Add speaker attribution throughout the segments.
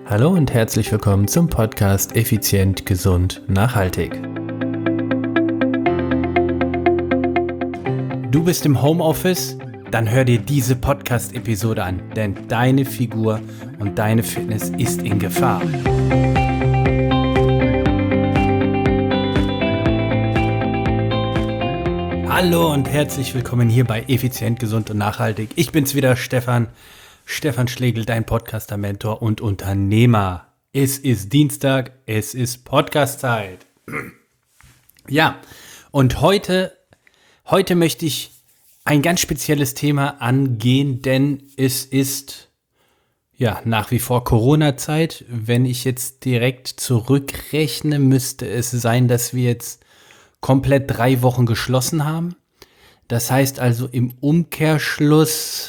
Speaker 1: Hallo und herzlich willkommen zum Podcast Effizient, Gesund, Nachhaltig. Du bist im Homeoffice? Dann hör dir diese Podcast-Episode an, denn deine Figur und deine Fitness ist in Gefahr. Hallo und herzlich willkommen hier bei Effizient, Gesund und Nachhaltig. Ich bin's wieder, Stefan Schlegel, dein Podcaster-Mentor und Unternehmer. Es ist Dienstag, es ist Podcast-Zeit. Ja, und heute möchte ich ein ganz spezielles Thema angehen, denn es ist ja nach wie vor Corona-Zeit. Wenn ich jetzt direkt zurückrechne, müsste es sein, dass wir jetzt komplett 3 Wochen geschlossen haben. Das heißt also im Umkehrschluss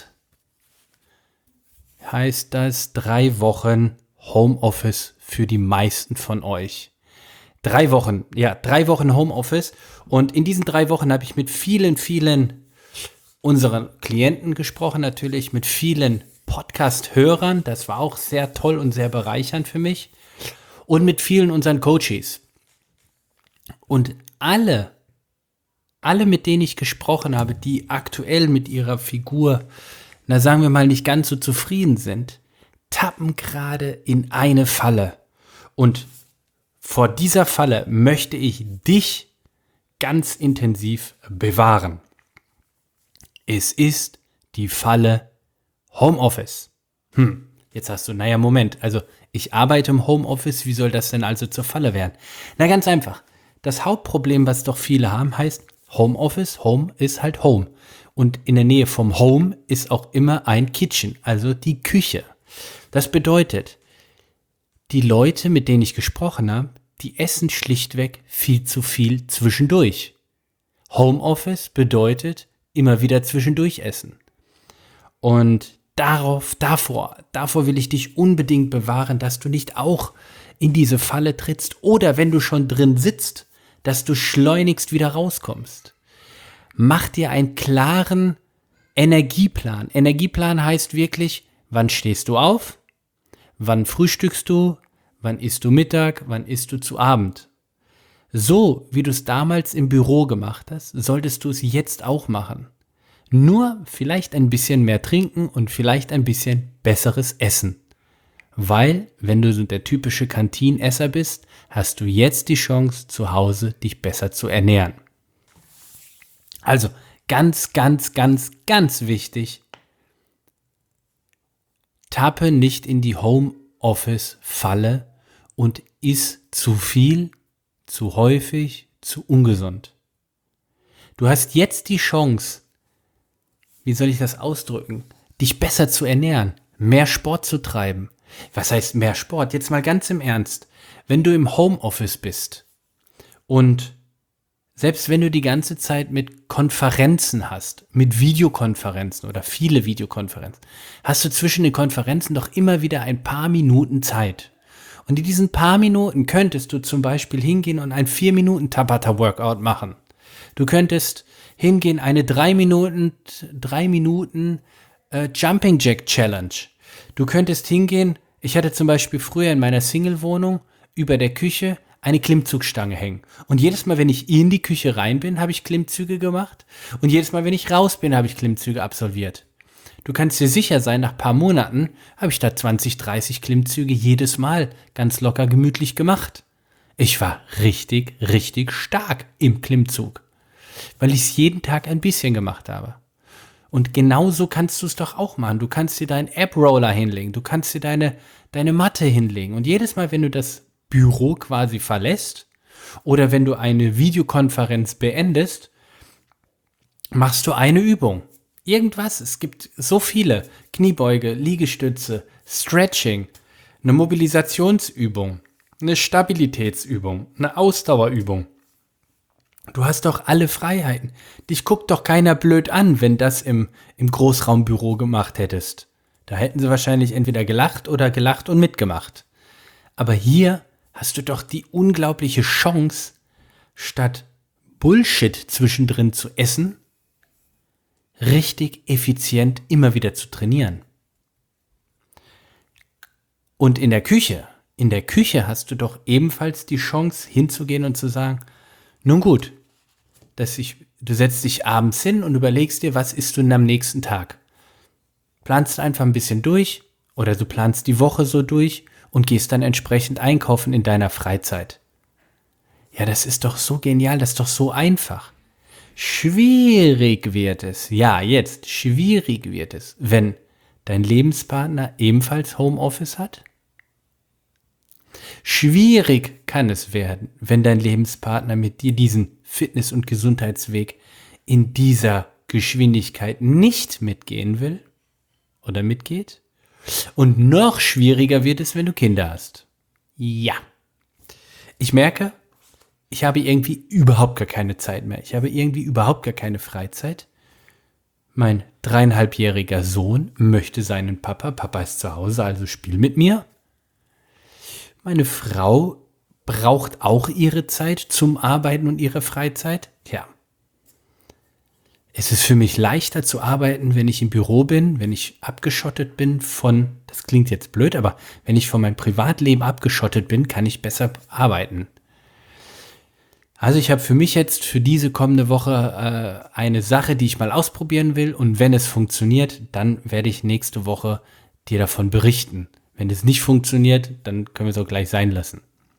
Speaker 1: heißt das 3 Wochen Homeoffice für die meisten von euch. 3 Wochen, ja, 3 Wochen Homeoffice. Und in diesen 3 Wochen habe ich mit vielen unseren Klienten gesprochen, natürlich mit vielen Podcast-Hörern. Das war auch sehr toll und sehr bereichernd für mich. Und mit vielen unseren Coaches. Und alle, mit denen ich gesprochen habe, die aktuell mit ihrer Figur, na sagen wir mal, nicht ganz so zufrieden sind, tappen gerade in eine Falle. Und vor dieser Falle möchte ich dich ganz intensiv bewahren. Es ist die Falle Homeoffice. Jetzt hast du, naja, Moment, also ich arbeite im Homeoffice, wie soll das denn also zur Falle werden? Na ganz einfach, das Hauptproblem, was doch viele haben, heißt Homeoffice, Home ist halt Home. Und in der Nähe vom Home ist auch immer ein Kitchen, also die Küche. Das bedeutet, die Leute, mit denen ich gesprochen habe, die essen schlichtweg viel zu viel zwischendurch. Homeoffice bedeutet immer wieder zwischendurch essen. Und davor will ich dich unbedingt bewahren, dass du nicht auch in diese Falle trittst oder wenn du schon drin sitzt, dass du schleunigst wieder rauskommst. Mach dir einen klaren Energieplan. Energieplan heißt wirklich, wann stehst du auf, wann frühstückst du, wann isst du Mittag, wann isst du zu Abend. So, wie du es damals im Büro gemacht hast, solltest du es jetzt auch machen. Nur vielleicht ein bisschen mehr trinken und vielleicht ein bisschen besseres Essen. Weil, wenn du so der typische Kantinesser bist, hast du jetzt die Chance, zu Hause dich besser zu ernähren. Also, ganz wichtig, tappe nicht in die Homeoffice-Falle und iss zu viel, zu häufig, zu ungesund. Du hast jetzt die Chance, wie soll ich das ausdrücken, dich besser zu ernähren, mehr Sport zu treiben. Was heißt mehr Sport? Jetzt mal ganz im Ernst. Wenn du im Homeoffice bist und selbst wenn du die ganze Zeit mit Konferenzen hast, mit Videokonferenzen oder viele Videokonferenzen, hast du zwischen den Konferenzen doch immer wieder ein paar Minuten Zeit. Und in diesen paar Minuten könntest du zum Beispiel hingehen und ein 4-Minuten-Tabata-Workout machen. Du könntest hingehen, eine 3 Minuten Jumping Jack Challenge. Du könntest hingehen, ich hatte zum Beispiel früher in meiner Single-Wohnung über der Küche eine Klimmzugstange hängen. Und jedes Mal, wenn ich in die Küche rein bin, habe ich Klimmzüge gemacht. Und jedes Mal, wenn ich raus bin, habe ich Klimmzüge absolviert. Du kannst dir sicher sein, nach ein paar Monaten habe ich da 20, 30 Klimmzüge jedes Mal ganz locker gemütlich gemacht. Ich war richtig stark im Klimmzug, weil ich es jeden Tag ein bisschen gemacht habe. Und genauso kannst du es doch auch machen. Du kannst dir deinen App-Roller hinlegen, du kannst dir deine Matte hinlegen. Und jedes Mal, wenn du das Büro quasi verlässt oder wenn du eine Videokonferenz beendest, machst du eine Übung. Irgendwas, es gibt so viele. Kniebeuge, Liegestütze, Stretching, eine Mobilisationsübung, eine Stabilitätsübung, eine Ausdauerübung. Du hast doch alle Freiheiten. Dich guckt doch keiner blöd an, wenn das im Großraumbüro gemacht hättest. Da hätten sie wahrscheinlich entweder gelacht oder gelacht und mitgemacht. Aber hier hast du doch die unglaubliche Chance, statt Bullshit zwischendrin zu essen, richtig effizient immer wieder zu trainieren. Und in der Küche hast du doch ebenfalls die Chance hinzugehen und zu sagen, nun gut, du setzt dich abends hin und überlegst dir, was isst du denn am nächsten Tag? Planst einfach ein bisschen durch oder du planst die Woche so durch und gehst dann entsprechend einkaufen in deiner Freizeit. Ja, das ist doch so genial, das ist doch so einfach. Schwierig wird es, schwierig wird es, wenn dein Lebenspartner ebenfalls Homeoffice hat. Schwierig kann es werden, wenn dein Lebenspartner mit dir diesen Fitness- und Gesundheitsweg in dieser Geschwindigkeit nicht mitgehen will oder mitgeht. Und noch schwieriger wird es, wenn du Kinder hast. Ja. Ich merke, ich habe irgendwie überhaupt gar keine Zeit mehr. Ich habe irgendwie überhaupt gar keine Freizeit. Mein 3,5-jähriger Sohn möchte seinen Papa. Papa ist zu Hause, also spiel mit mir. Meine Frau braucht auch ihre Zeit zum Arbeiten und ihre Freizeit. Tja, es ist für mich leichter zu arbeiten, wenn ich im Büro bin, wenn ich abgeschottet bin das klingt jetzt blöd, aber wenn ich von meinem Privatleben abgeschottet bin, kann ich besser arbeiten. Also ich habe für mich jetzt für diese kommende Woche eine Sache, die ich mal ausprobieren will, und wenn es funktioniert, dann werde ich nächste Woche dir davon berichten. Wenn es nicht funktioniert, dann können wir es auch gleich sein lassen.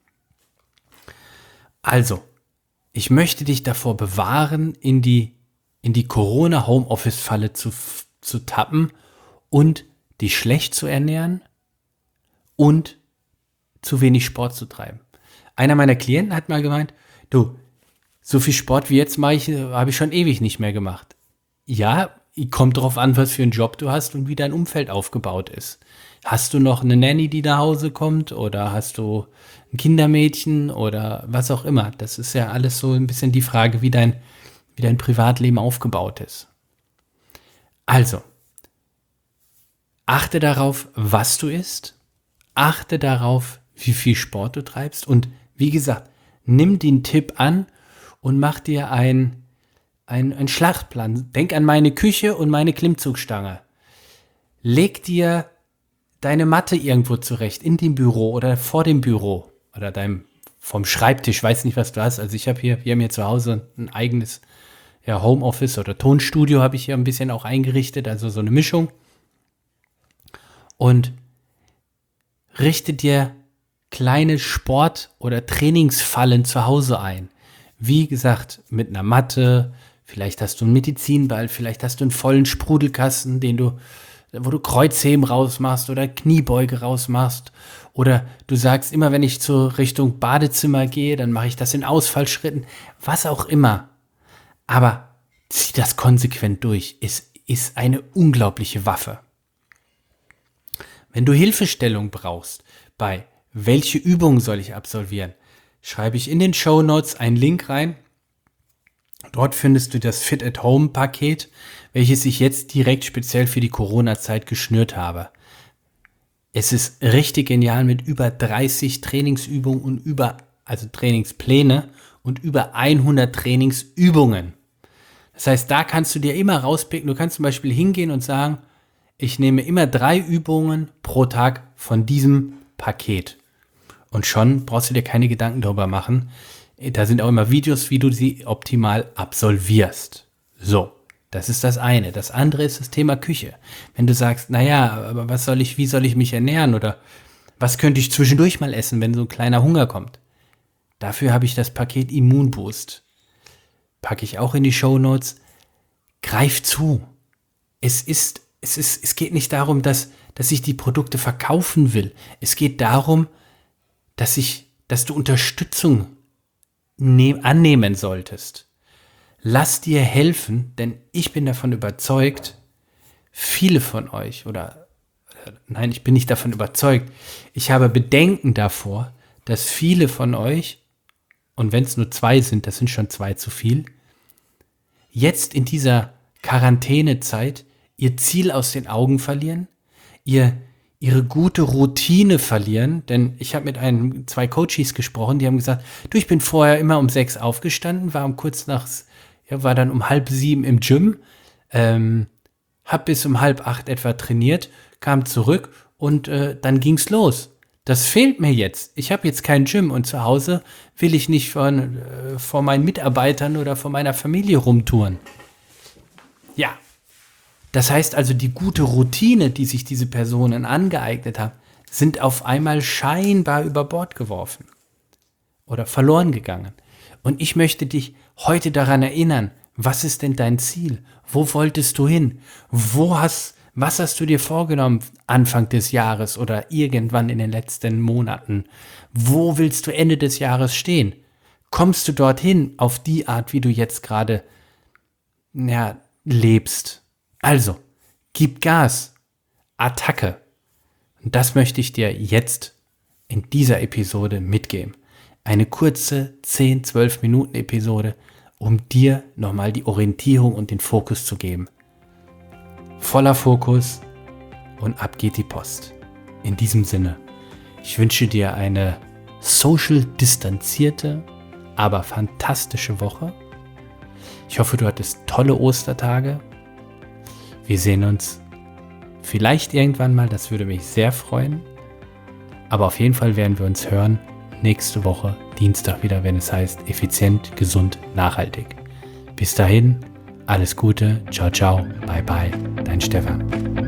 Speaker 1: Also, ich möchte dich davor bewahren, in die Corona-Homeoffice-Falle zu tappen und dich schlecht zu ernähren und zu wenig Sport zu treiben. Einer meiner Klienten hat mal gemeint, du, so viel Sport wie jetzt habe ich schon ewig nicht mehr gemacht. Ja, kommt drauf an, was für einen Job du hast und wie dein Umfeld aufgebaut ist. Hast du noch eine Nanny, die nach Hause kommt, oder hast du ein Kindermädchen oder was auch immer? Das ist ja alles so ein bisschen die Frage, wie dein Privatleben aufgebaut ist. Also, achte darauf, was du isst. Achte darauf, wie viel Sport du treibst. Und wie gesagt, nimm den Tipp an und mach dir einen Schlachtplan. Denk an meine Küche und meine Klimmzugstange. Leg dir deine Matte irgendwo zurecht, in dem Büro oder vor dem Büro oder vom Schreibtisch, weiß nicht, was du hast. Also wir haben hier zu Hause ein eigenes Homeoffice oder Tonstudio habe ich hier ein bisschen auch eingerichtet, also so eine Mischung. Und richte dir kleine Sport- oder Trainingsfallen zu Hause ein. Wie gesagt, mit einer Matte, vielleicht hast du einen Medizinball, vielleicht hast du einen vollen Sprudelkasten, wo du Kreuzheben rausmachst oder Kniebeuge rausmachst. Oder du sagst, immer wenn ich zur Richtung Badezimmer gehe, dann mache ich das in Ausfallschritten. Was auch immer. Aber zieh das konsequent durch. Es ist eine unglaubliche Waffe. Wenn du Hilfestellung brauchst, bei welche Übungen soll ich absolvieren, schreibe ich in den Shownotes einen Link rein. Dort findest du das Fit-at-Home-Paket, welches ich jetzt direkt speziell für die Corona-Zeit geschnürt habe. Es ist richtig genial mit über 30 Trainingsübungen und also Trainingspläne und über 100 Trainingsübungen. Das heißt, da kannst du dir immer rauspicken. Du kannst zum Beispiel hingehen und sagen, ich nehme immer 3 Übungen pro Tag von diesem Paket. Und schon brauchst du dir keine Gedanken darüber machen. Da sind auch immer Videos, wie du sie optimal absolvierst. So, das ist das eine. Das andere ist das Thema Küche. Wenn du sagst, naja, aber wie soll ich mich ernähren? Oder was könnte ich zwischendurch mal essen, wenn so ein kleiner Hunger kommt? Dafür habe ich das Paket Immunboost. Packe ich auch in die Shownotes. Greif zu. Es geht nicht darum, dass ich die Produkte verkaufen will. Es geht darum, dass du Unterstützung annehmen solltest. Lass dir helfen, denn ich bin davon überzeugt, viele von euch nein, ich bin nicht davon überzeugt. Ich habe Bedenken davor, dass viele von euch, und wenn es nur 2 sind, das sind schon 2 zu viel, jetzt in dieser Quarantänezeit ihr Ziel aus den Augen verlieren, ihre gute Routine verlieren, denn ich habe mit 2 Coaches gesprochen, die haben gesagt, du, ich bin vorher immer um 6 aufgestanden, war war dann um 6:30 im Gym, habe bis um 7:30 etwa trainiert, kam zurück und dann ging's los. Das fehlt mir jetzt. Ich habe jetzt kein Gym und zu Hause will ich nicht vor meinen Mitarbeitern oder vor meiner Familie rumtouren. Ja, das heißt also, die gute Routine, die sich diese Personen angeeignet haben, sind auf einmal scheinbar über Bord geworfen oder verloren gegangen. Und ich möchte dich heute daran erinnern, was ist denn dein Ziel? Wo wolltest du hin? Was hast du dir vorgenommen Anfang des Jahres oder irgendwann in den letzten Monaten? Wo willst du Ende des Jahres stehen? Kommst du dorthin auf die Art, wie du jetzt gerade lebst? Also, gib Gas, Attacke. Und das möchte ich dir jetzt in dieser Episode mitgeben. Eine kurze 10-12 Minuten Episode, um dir nochmal die Orientierung und den Fokus zu geben. Voller Fokus und ab geht die Post. In diesem Sinne, ich wünsche dir eine social distanzierte, aber fantastische Woche. Ich hoffe, du hattest tolle Ostertage. Wir sehen uns vielleicht irgendwann mal, das würde mich sehr freuen. Aber auf jeden Fall werden wir uns hören nächste Woche, Dienstag wieder, wenn es heißt effizient, gesund, nachhaltig. Bis dahin, alles Gute, ciao, ciao, bye, bye, dein Stefan.